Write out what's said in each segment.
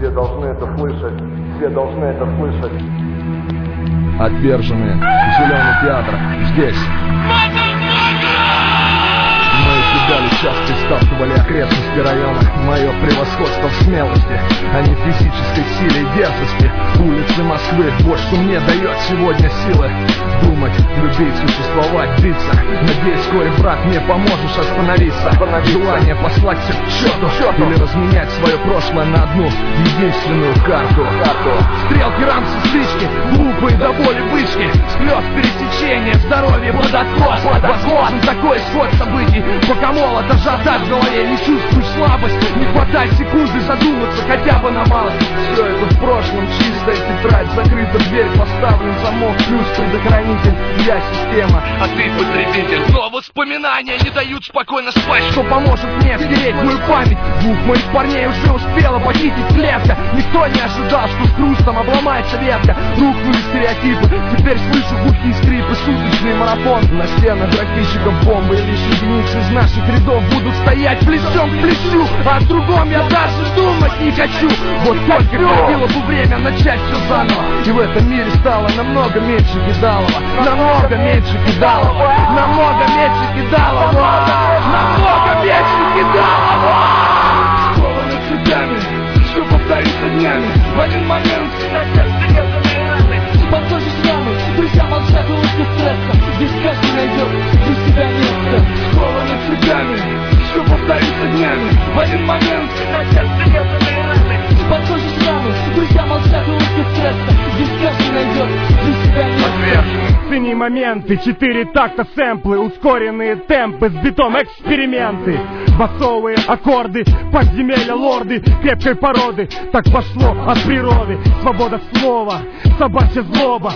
Все должны это слышать, все должны это слышать. Отверженные, Зеленый театр, здесь. Мы кидали часто и сталкивали окрестности района. Мое превосходство в смелости, а не физической силе и дерзости. Улицы Москвы, вот что мне дает сегодня силы. Думать, любить, существовать, биться. Надеюсь, вскоре, брат, мне поможешь остановиться. Желание послать все к черту или разменять свое прошлое на одну единственную карту. Стрелки, рамсы, стычки, глупые до боли бычки. Слез, пересечения, здоровье под откос. Возможен такой исход событий. Пока молот, ажиотаж в голове, не чувствуешь слабость. Не хватает секунды задуматься хотя бы на малость. Все это в прошлом, чистая тетрадь. Закрыта дверь, поставлен замок. Плюс предохранитель, я система, а ты потребитель. Но воспоминания не дают спокойно спать. Что поможет мне стереть мою память? Двух моих парней уже успела похитить клетка. Никто не ожидал, что с хрустом обломается ветка. Рухнули стереотипы, теперь слышу глухие скрипы. Суточный марафон, на стенах графичиков бомбы. И лишь единицы из наших рядов будут стоять плечом к плечу. А о другом я даже думать не хочу. Вот только хватило бы время начать все заново. И в этом мире стало намного меньше кидалова. Намного меньше кидалова. Намного меньше кидалова. Намного меньше кидалова. Скованы цепями, все повторится днями. В один момент на сердце резаные раны. Под той же шрамы, друзья молчат и лучше стресса. Здесь каждый найдет для себя место. Скованы цепями, все повторится днями. В один момент на сердце резаные раны. Под той же шрамы, друзья молчат и лучше стресса. Здесь каждый найдет для себя место. Цени моменты, 4 такта сэмплы, ускоренные темпы, с битом эксперименты. Басовые аккорды, подземелья лорды крепкой породы. Так пошло от природы, свобода слова, собачья злоба.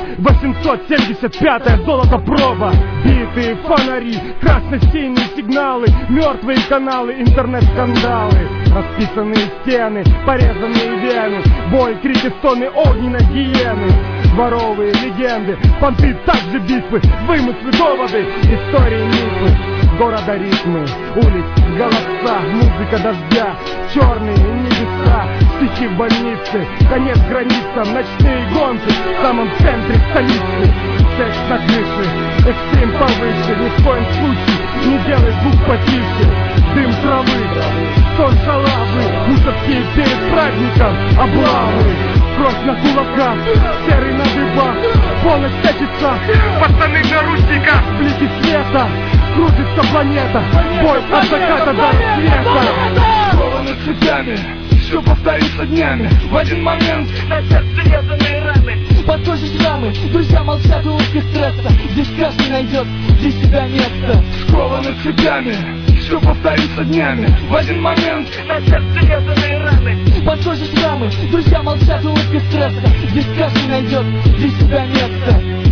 875-я золотопроба. Битые фонари, красно-синие сигналы, мертвые каналы, интернет-скандалы. Расписанные стены, порезанные вены, боль, крики, стоны огненной гиены. Дворовые легенды, понты, также битвы, вымыслы, доводы, истории, мифы. Города ритмы, улиц, голоса, музыка дождя, черные небеса, стихи в больнице, конец границам, ночные гонки в самом центре столицы. Секс на крыше, экстрим повыше, ни в коем случае не делай звук потише. Дым травы, сон шалавы, мусорские перед праздником, облавы. Кровь на кулаках, серый на дыбах, полночь течется, пацаны в наручниках, блики света, крутится планета, бой от заката до рассвета. Скованы цепями, все повторится днями. В один момент на сердце резаные раны. Под той же шрамы, друзья молчат и лучше стресса. Здесь каждый найдет для себя место. Скованы цепями, все повторится днями. В один момент на сердце резаные раны. Под той же шрамы, друзья молчат и лучше стресса. Здесь каждый найдет для себя место.